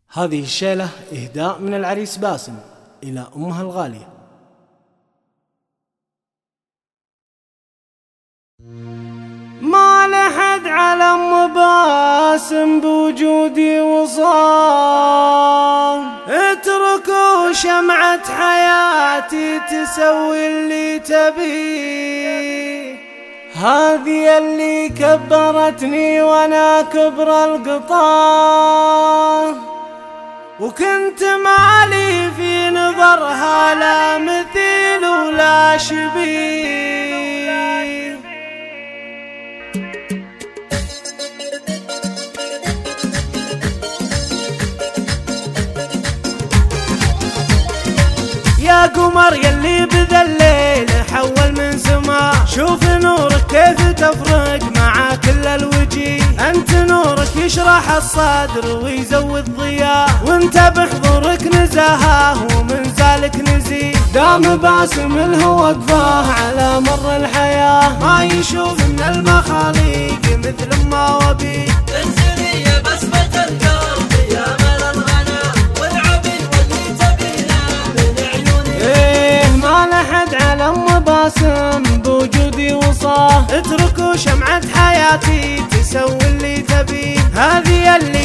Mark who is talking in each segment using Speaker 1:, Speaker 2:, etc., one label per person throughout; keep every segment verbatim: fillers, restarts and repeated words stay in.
Speaker 1: هذه الشيلة إهداء من العريس باسم إلى أمها الغالية.
Speaker 2: ما لحد على أم باسم بوجودي وصال، اتركوا شمعة حياتي تسوي اللي تبيه، هذه اللي كبرتني وانا كبر القطار، وكنت مالي في نظرها لا مثيل ولا شبيه. يا قمر يلي بذا الليل حول من سما، شوف نورك كيف تفرق مع كل الوجيه، انت نورك يشرح الصدر ويزود ضياء، وانت بحضورك نزاهه ومن زالك نزيه، دام باسم الهوى وقفاه على مر الحياه، ما يشوف من المخاليق مثل ما وبيه.
Speaker 3: انزلي يا بسمة القلب يا مال الغنى، والعبي واللي تبينا من عيوني،
Speaker 2: ايه ما لحد على ام باسم بوجودي وصاه، اتركوا شمعة حياتي تسوي اللي تبيه، هذه اللي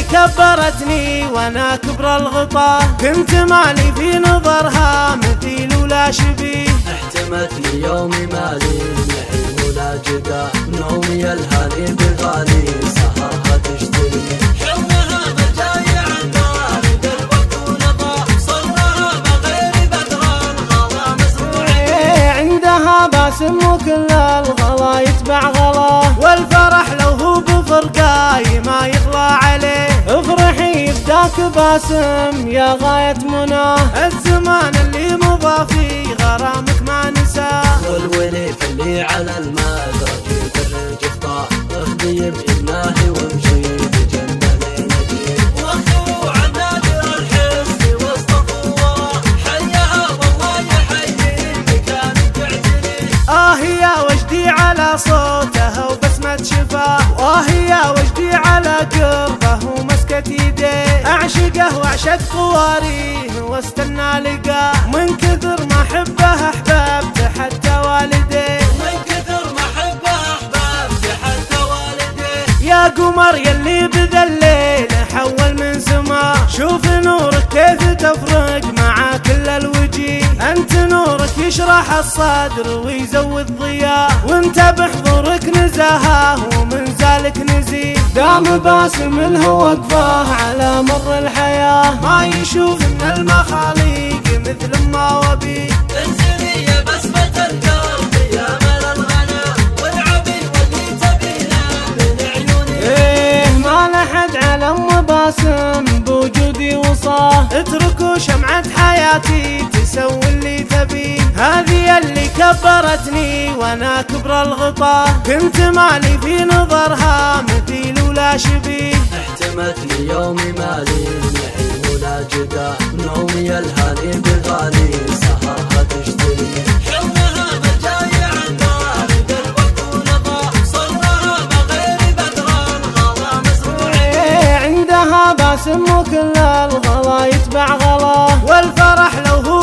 Speaker 2: كبرتني وانا كبر الغطاه، كنت مالي في نظرها مثيل ولا شبيه،
Speaker 3: احتمت لي يومي مالي نعيم ولا جدا، نومي الهاني بغالي سهرها تشتري، حلمها مجاي عن بارد الوقت ونضى، صرها بغير بدران غلا مزروعي،
Speaker 2: عندها باسم وكل الغلا يتبع غلاه، والفرح لو هو بفرقاي ما يغلى عليه، افرحي بداك باسم يا غاية مناه، الزمان اللي مضى في غرامك ما نساه،
Speaker 3: والوليف اللي على المدرج يدرج فطاه، اخذي بإذناه وامشي بجنبه نجيب، واخذوا عن نادر الحصن وسط الثوار، حياها والله يحيي مكانك تعتني،
Speaker 2: آه يا وجدي على صوتها وبسمة شفاه، وآه يا وجدي على قربه ومسكة يديه، أعشقه وأعشق طواريه واستنى لقاه، من كثر ما حبه أحببت حتى والديه،
Speaker 3: من كثر ما حبه أحببت حتى والديه،
Speaker 2: يا قمر يلي بذا الليل حول من سما، شوف نورك كيف تفرق مع كل الوجيه، انت نورك يشرح الصدر ويزود ضياء، وانت بحضورك نزاهه ومن زالك نزيه، دام باسم الهوى وقفاه على مر الحياه، ما يشوف من المخاليق مثل ما وبيه.
Speaker 3: انزلي يا بسمة القلب يا مال الغنى، والعبي واللي تبينا من عيوني،
Speaker 2: ايه ما لحد على ام باسم بوجودي وصاه، اتركوا شمعة حياتي تسوي اللي تبيه، هذه اللي كبرتني وانا كبر الغطاه، كنت مالي في نظرها مثيل ولا شبيه،
Speaker 3: احتمت لي يومي مالي نعيم ولا جدا، نومي الهاني بغالي سهرها تشتري، حلمها مجاي عن بارد الوقت ونضى، صرها بغير بدران غلا مزروعي،
Speaker 2: عندها باسم وكل الغلا يتبع غلاه، والفرح لو هو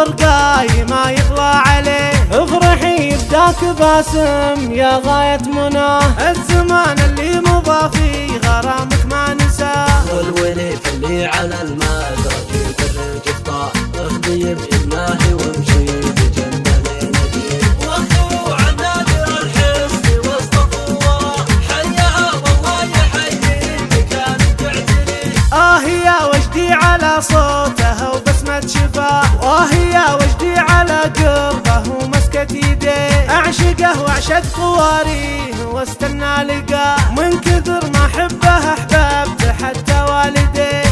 Speaker 2: بفرقاي ما يغلى عليه، افرحي بداك باسم يا غاية مناه، الزمان اللي مضى في غرامك ما نساه،
Speaker 3: والوليف اللي على المدرج يدرج فطاه، اخذي بإذناه وامشي بجنبه نجيب، واخذوا عن نادر الحصن وسط الثوار، حياها والله يحيي مكانك تعتني،
Speaker 2: آه يا وجدي على صوتها وبسمة شفاه، وآه يا وجدي على قربه ومسكة يديه، أعشقه وأعشق طواريه واستنى لقاه، من كثر ما حبه أحببت حتى والديه،